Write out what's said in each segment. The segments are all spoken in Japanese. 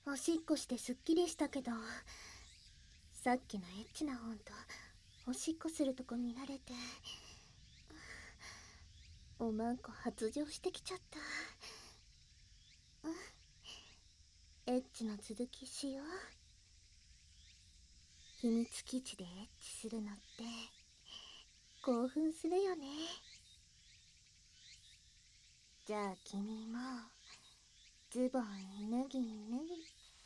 おしっこしてすっきりしたけど、さっきのエッチな本とおしっこするとこ見られて、おまんこ発情してきちゃった。エッチの続きしよう。秘密基地でエッチするのって興奮するよね。じゃあ君もズボン脱ぎ脱ぎ。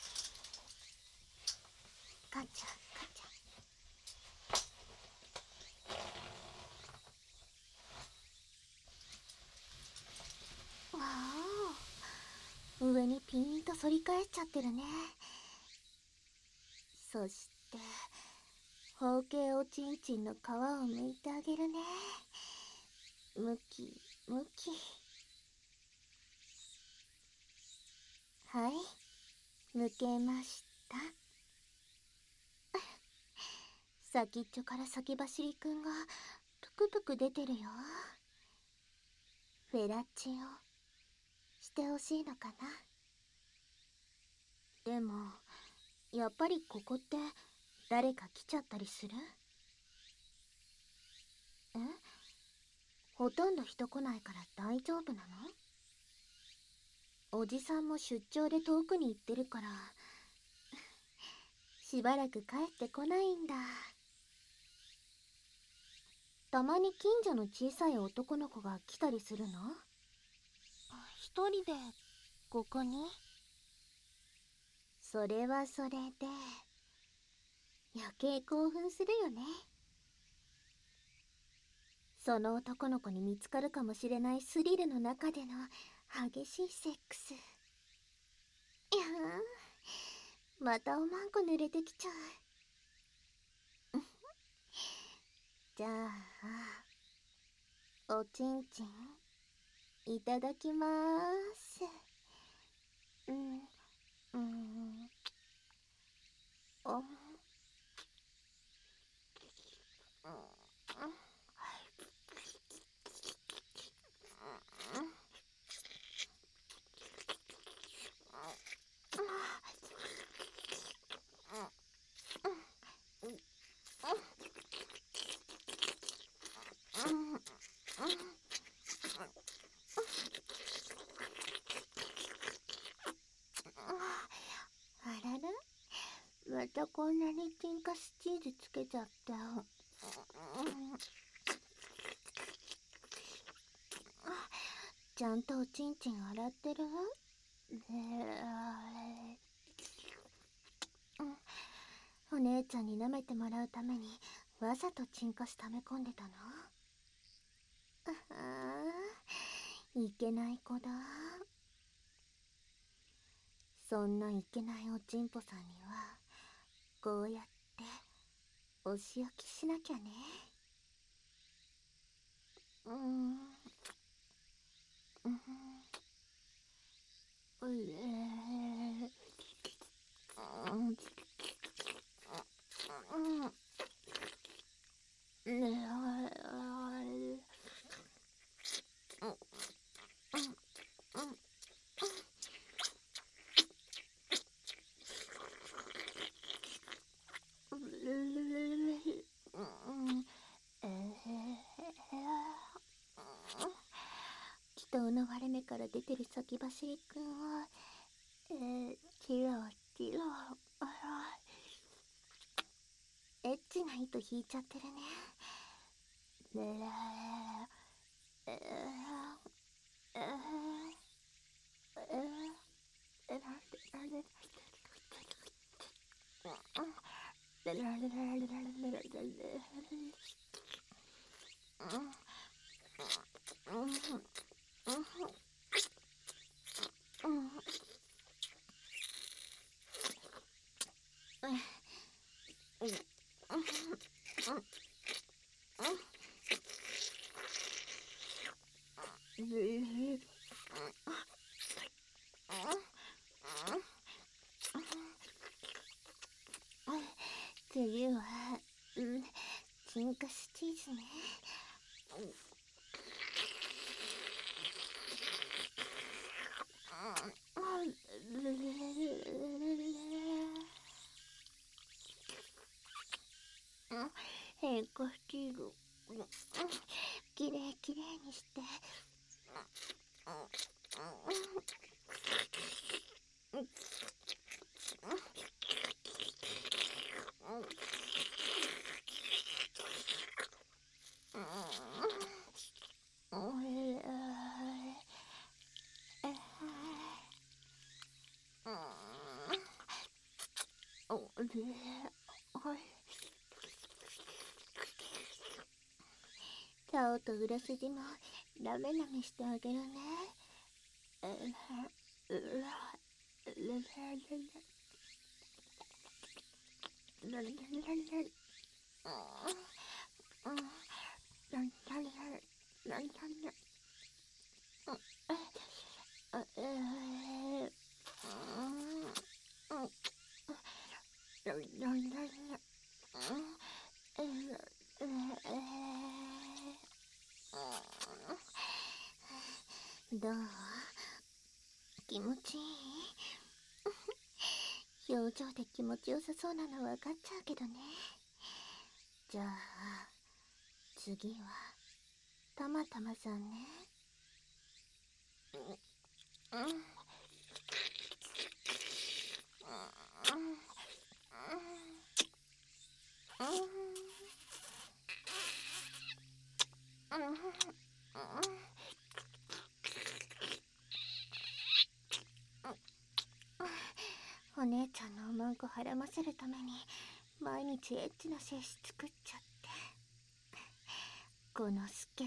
カチャカチャ。わあ、上にピーンと反り返っちゃってるね。そして包茎おちんちんの皮を剥いてあげるね。むきむき。はい、むけました。先っちょから先走りくんがぷくぷく出てるよ。フェラチオしてほしいのかな。でもやっぱりここって誰か来ちゃったりする？え？ほとんど人来ないから大丈夫なの？おじさんも出張で遠くに行ってるからしばらく帰ってこないんだ。たまに近所の小さい男の子が来たりするの？一人でここに？それはそれで余計興奮するよね。その男の子に見つかるかもしれないスリルの中での激しいセックス。いやー、またおまんこ濡れてきちゃう。じゃあおちんちんいただきまーす。うんおんあらら、またこんなにチンカスチーズつけちゃった。ちゃんとおちんちん洗ってる？お姉ちゃんに舐めてもらうためにわざとチンカス溜め込んでたの？いけない子だ。そんないけないおちんぽさんにはこうやってお仕置きしなきゃね。人の割れ目から出てる先走りくんはチロチロ、あらエッチな糸引いちゃってるね。次はチンカスチーズね。 顔と裏筋もラメラメしてあげるね。どう？気持ちいい？表情で気持ちよさそうなの分かっちゃうけどね。じゃあ次はたまたまさんね。お姉ちゃんのおまんこはらませるために毎日エッチな精子作っちゃって、このスケベ。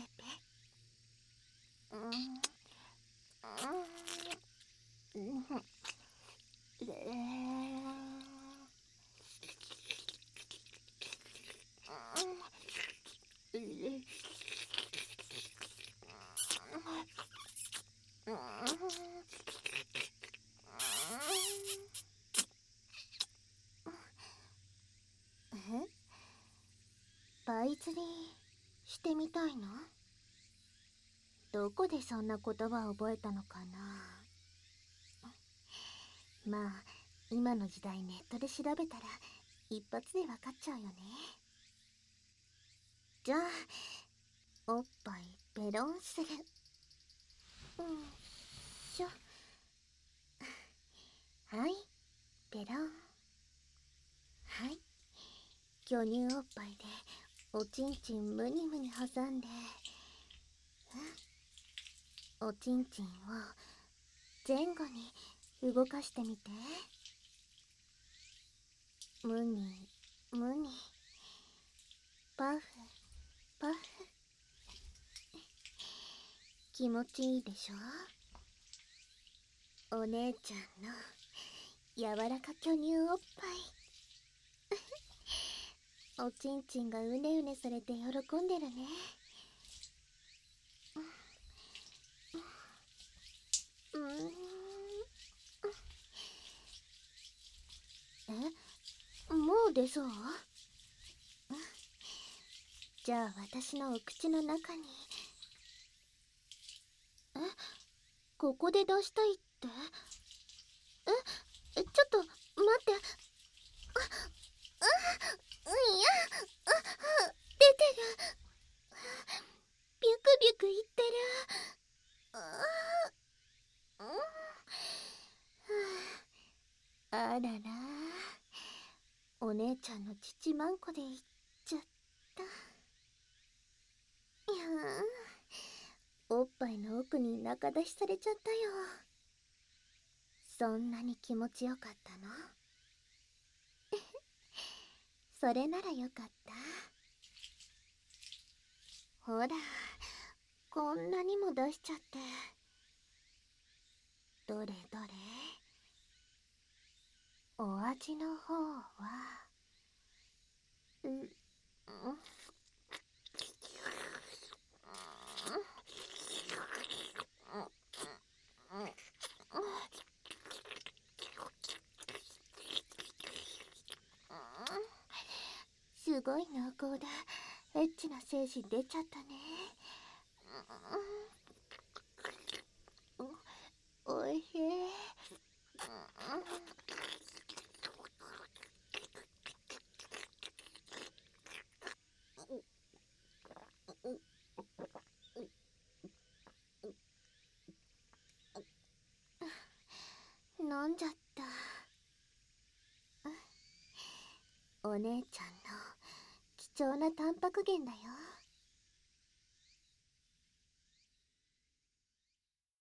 バイ釣りしてみたいの？どこでそんな言葉を覚えたのかな。まあ今の時代ネットで調べたら一発で分かっちゃうよね。じゃあおっぱいペロンする。しょ。はい、ペロン。はい、巨乳おっぱいでおちんちんムニムニ挟んで、おちんちんを前後に動かしてみて。ムニムニ、パフパフ。気持ちいいでしょ？お姉ちゃんの柔らか巨乳おっぱい。おちんちんがうねうねされて喜んでるね。もう出そう？じゃあ私のお口の中に。ここで出したいって？ちょっと待って。いや、出てる。ビュクビュクいってる。あらら、お姉ちゃんの父まんこでいっちゃった。いやー、おっぱいの奥に中出しされちゃったよ。そんなに気持ちよかったの？それならよかった。ほら、こんなにも出しちゃって。どれどれ、お味の方は。すごい濃厚だ。エッチな精子出ちゃったね。おいしい。飲んじゃった。 お姉ちゃんの貴重なタンパク源だよ。